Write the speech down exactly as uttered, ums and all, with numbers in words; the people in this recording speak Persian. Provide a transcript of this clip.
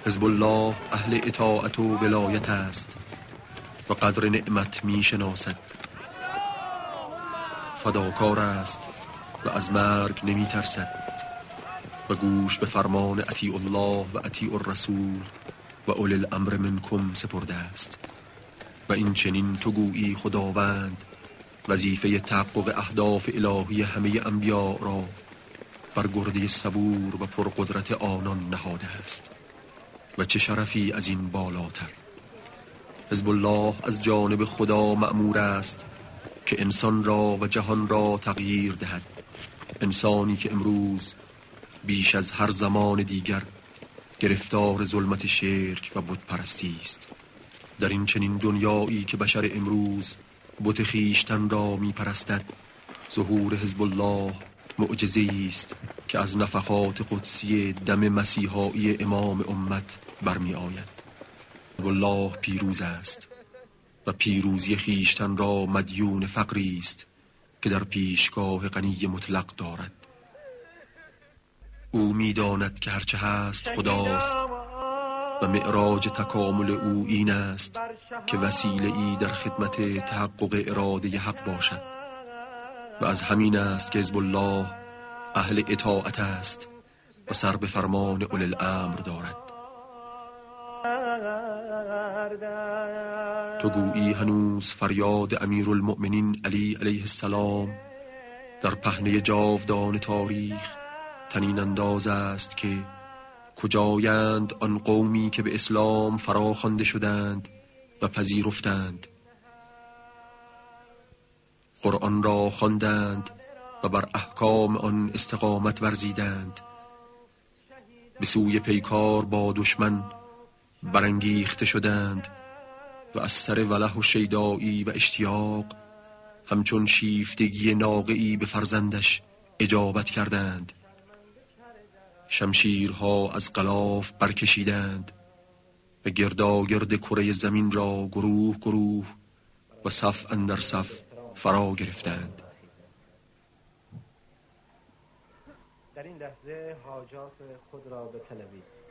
حزب الله اهل اطاعت و ولایت است و قدر نعمت می شناسد. فداکار است و از مرگ نمی ترسد و گوش به فرمان اطیع الله و اطیع الرسول و اولی الامر منکم سپرده است. و این چنین تو گویی خداوند وظیفه تحقق اهداف الهی همه انبیاء را بر گرده صبور و پرقدرت آنان نهاده است و چه شرفی از این بالاتر. حزب الله از جانب خدا مأمور است که انسان را و جهان را تغییر دهد. انسانی که امروز بیش از هر زمان دیگر گرفتار ظلمت شرک و بت پرستی است. در این چنین دنیایی که بشر امروز بت خویشتن را می پرستد، ظهور حزب الله معجزه‌ای است که از نفخات قدسی دم مسیحایی امام امت برمی آید. حزب الله پیروز است و پیروزی خویشتن را مدیون فقری است که در پیشگاه غنی مطلق دارد. او می داند که هرچه هست خداست و معراج تکامل او این است که وسیله ای در خدمت تحقق اراده حق باشد و از همین است که حزب الله اهل اطاعت است و سر به فرمان اولی الامر دارد. تو گویی هنوز فریاد امیرالمؤمنین علی علیه السلام در پهنه جاودان تاریخ طنین انداز است که کجایند آن قومی که به اسلام فراخوانده شدند و پذیرفتند، قرآن را خواندند و بر احکام آن استقامت ورزیدند، به سوی پیکار با دشمن برانگیخته شدند و از سر وله و شیدایی و اشتیاق همچون شیفتگی ناقه‌ای به فرزندش اجابت کردند. شمشیرها از غلاف برکشیدند و گرداگرد کره زمین را گروه گروه و صف اندر صف فرا گرفتند. در این لحظه حاجات خود را بطلبید.